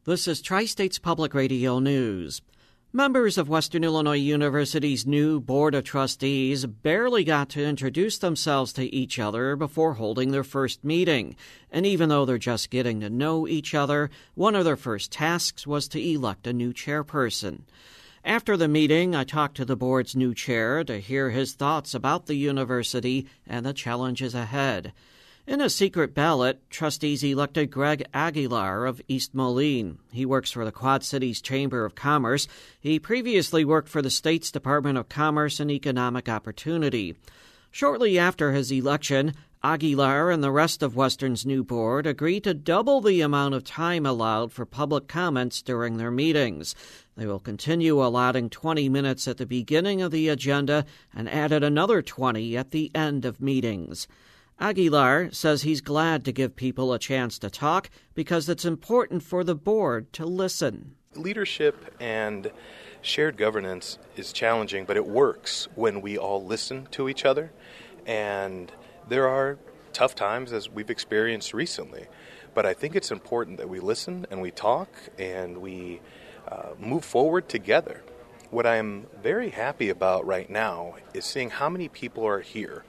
This is Tri-States Public Radio News. Members of Western Illinois University's new Board of Trustees barely got to introduce themselves to each other before holding their first meeting. And even though they're just getting to know each other, one of their first tasks was to elect a new chairperson. After the meeting, I talked to the board's new chair to hear his thoughts about the university and the challenges ahead. In a secret ballot, trustees elected Greg Aguilar of East Moline. He works for the Quad Cities Chamber of Commerce. He previously worked for the state's Department of Commerce and Economic Opportunity. Shortly after his election, Aguilar and the rest of Western's new board agreed to double the amount of time allowed for public comments during their meetings. They will continue allotting 20 minutes at the beginning of the agenda and added another 20 at the end of meetings. Aguilar says he's glad to give people a chance to talk because it's important for the board to listen. Leadership and shared governance is challenging, but it works when we all listen to each other. And there are tough times, as we've experienced recently. But I think it's important that we listen and we talk and we move forward together. What I'm very happy about right now is seeing how many people are here.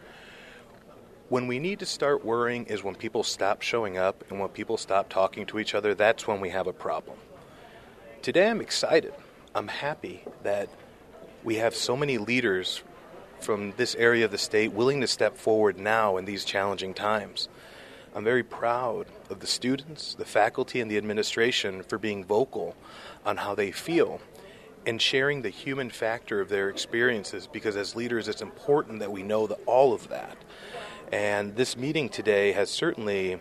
When we need to start worrying is when people stop showing up and when people stop talking to each other. That's when we have a problem. Today I'm excited. I'm happy that we have so many leaders from this area of the state willing to step forward now in these challenging times. I'm very proud of the students, the faculty, and the administration for being vocal on how they feel and sharing the human factor of their experiences, because as leaders it's important that we know all of that. And this meeting today has certainly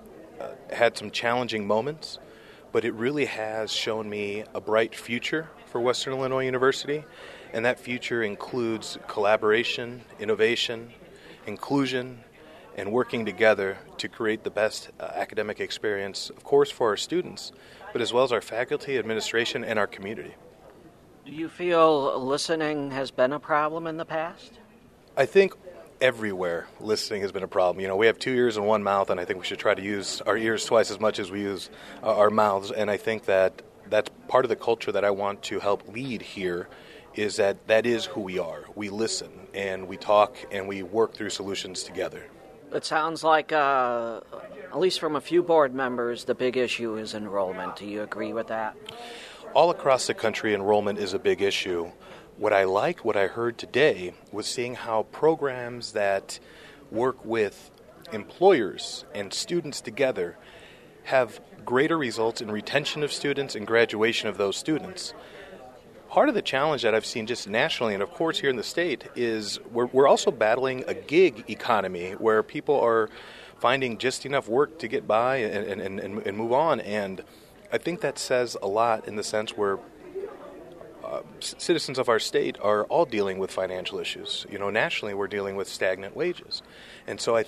had some challenging moments, but it really has shown me a bright future for Western Illinois University, and that future includes collaboration, innovation, inclusion, and working together to create the best academic experience, of course, for our students, but as well as our faculty, administration, and our community. Do you feel listening has been a problem in the past? I think everywhere listening has been a problem. You know, we have 2 ears and one mouth, and I think we should try to use our ears twice as much as we use our mouths. And I think that that's part of the culture that I want to help lead here, is that is who we are. We listen, and we talk, and we work through solutions together. It sounds like, at least from a few board members, the big issue is enrollment. Do you agree with that? All across the country, enrollment is a big issue. What I heard today, was seeing how programs that work with employers and students together have greater results in retention of students and graduation of those students. Part of the challenge that I've seen just nationally, and of course here in the state, is we're also battling a gig economy where people are finding just enough work to get by and move on. And I think that says a lot in the sense where citizens of our state are all dealing with financial issues. You know, nationally we're dealing with stagnant wages. And so I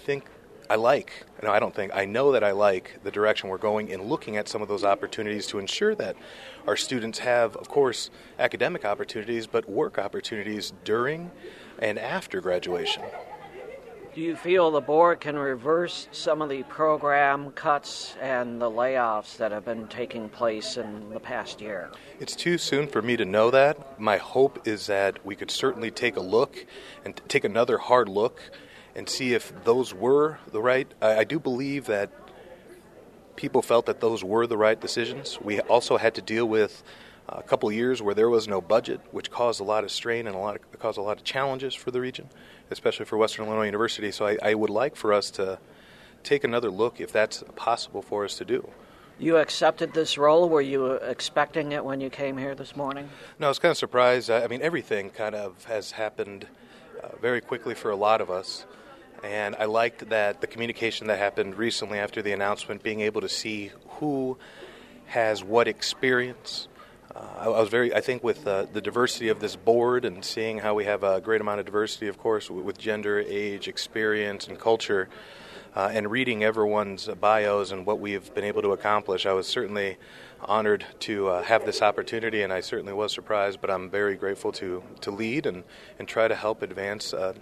know that I like the direction we're going in looking at some of those opportunities to ensure that our students have, of course, academic opportunities, but work opportunities during and after graduation. Do you feel the board can reverse some of the program cuts and the layoffs that have been taking place in the past year? It's too soon for me to know that. My hope is that we could certainly take a look and take another hard look and see if those were the right. I do believe that people felt that those were the right decisions. We also had to deal with a couple of years where there was no budget, which caused a lot of strain and caused a lot of challenges for the region, especially for Western Illinois University. So I would like for us to take another look if that's possible for us to do. You accepted this role? Were you expecting it when you came here this morning? No, I was kind of surprised. I mean, everything kind of has happened very quickly for a lot of us. And I liked that the communication that happened recently after the announcement, being able to see who has what experience. I think with the diversity of this board and seeing how we have a great amount of diversity, of course, with gender, age, experience, and culture, and reading everyone's bios and what we have been able to accomplish, I was certainly honored to have this opportunity, and I certainly was surprised, but I'm very grateful to lead and try to help advance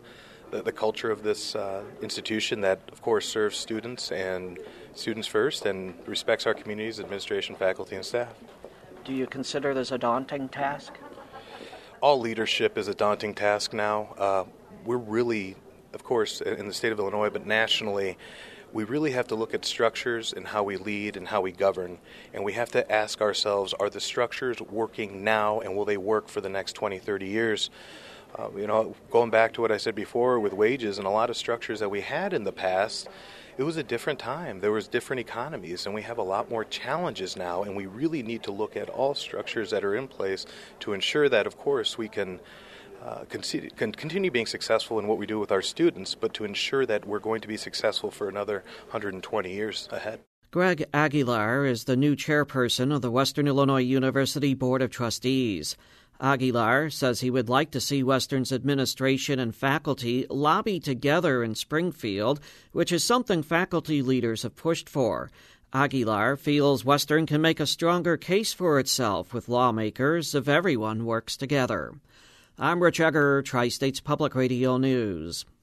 the culture of this institution that, of course, serves students and students first and respects our community's administration, faculty, and staff. Do you consider this a daunting task? All leadership is a daunting task now. We're really, of course, in the state of Illinois, but nationally, we really have to look at structures and how we lead and how we govern. And we have to ask ourselves, are the structures working now, and will they work for the next 20, 30 years? Going back to what I said before with wages and a lot of structures that we had in the past, it was a different time. There was different economies, and we have a lot more challenges now, and we really need to look at all structures that are in place to ensure that, of course, we can continue being successful in what we do with our students, but to ensure that we're going to be successful for another 120 years ahead. Greg Aguilar is the new chairperson of the Western Illinois University Board of Trustees. Aguilar says he would like to see Western's administration and faculty lobby together in Springfield, which is something faculty leaders have pushed for. Aguilar feels Western can make a stronger case for itself with lawmakers if everyone works together. I'm Rich Egger, Tri-States Public Radio News.